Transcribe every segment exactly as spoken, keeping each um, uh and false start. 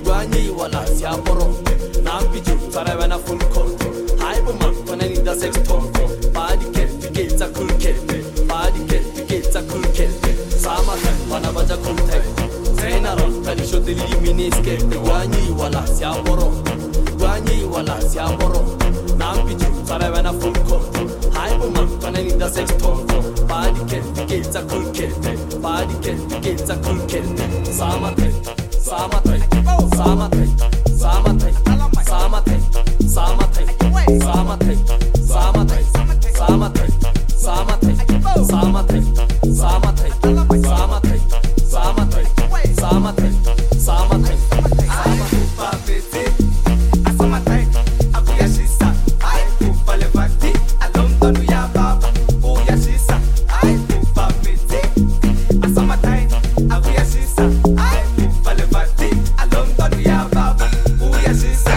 Guanyi wala siaporo Nampiju taravana full coat Hype man when I need a sex talk Body cat gates a cool cat Body cat gates a cool cat Sama kan wana baja cool tag Zainaro kalisho dili miniskirt Guanyi wala siaporo Guanyi wala siaporo Nampiju taravana full coat Hype man when I need a sex talk Body cat gates a cool cat Body cat gates a cool cat Sama kan Sama thai, sama thai, sama thai, sama thai, sama thai, sama thai, sama thai, sama thai, sama thai, sama thai, sama thai, sama thai, sama thai, sama thai, sama thai. Ai kupa pete, asama thai, aku ya shisa. Ai kupa levati, alom tanu ya baba, o ya shisa. Ai kupa pete, asama thai, aku ya shisa. Ai kupa levati, alom tanu ya baba, o ya shisa.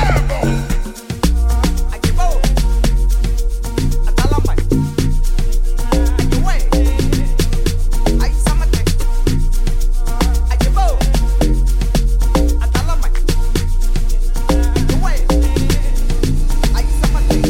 Akibo, atalamai, akiwe, ai sama thai, akibo, atalamai, akiwe, ai sama thai.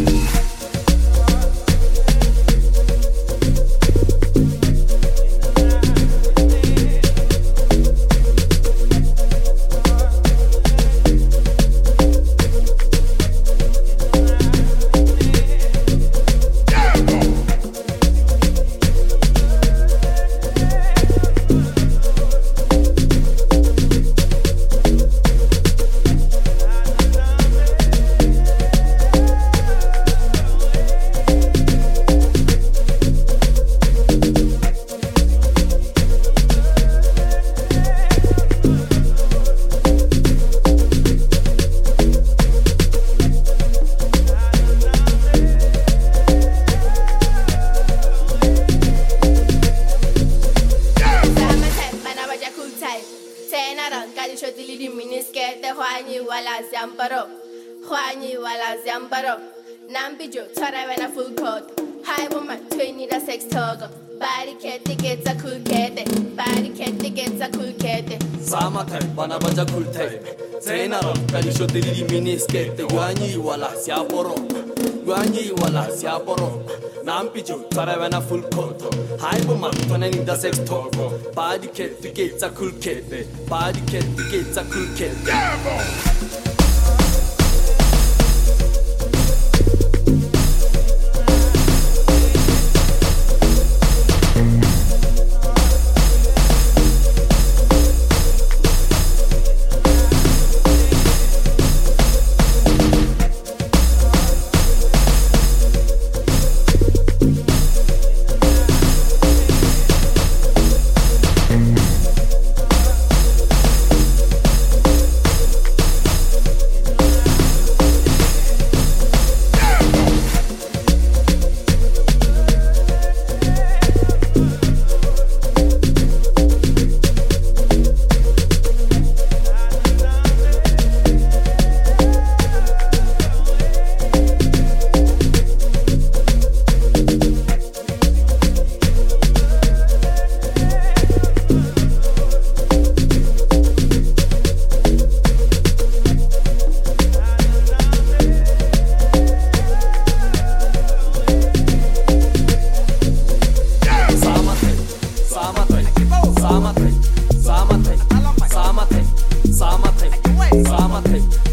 Nampiju taravana full coat. High woman, twenty the sex talk. Body cat gets a cool cat. Body cat gets a cool cat. Sama thai, bana baja cool thai. Zainaro kalisho dili miniskirt. Guanyi wala siaporo. Guanyi wala siaporo. Nampiju taravana full coat. High woman, when I need the sex talk. Body cat gets a cool cat. Body cat gets a cool cat. Sama thai, sama thai, sama thai, sama thai, sama thai.